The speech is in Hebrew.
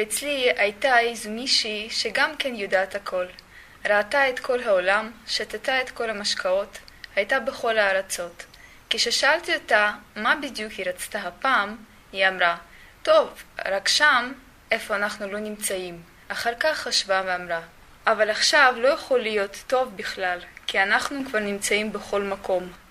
ואצלי הייתה איזו מישהי שגם כן יודעת הכל. ראתה את כל העולם, שתתה את כל המשקאות, הייתה בכל הארצות. כששאלתי אותה מה בדיוק היא רצתה הפעם, היא אמרה, טוב, רק שם, איפה אנחנו לא נמצאים. אחר כך חשבה ואמרה, אבל עכשיו לא יכול להיות טוב בכלל, כי אנחנו כבר נמצאים בכל מקום.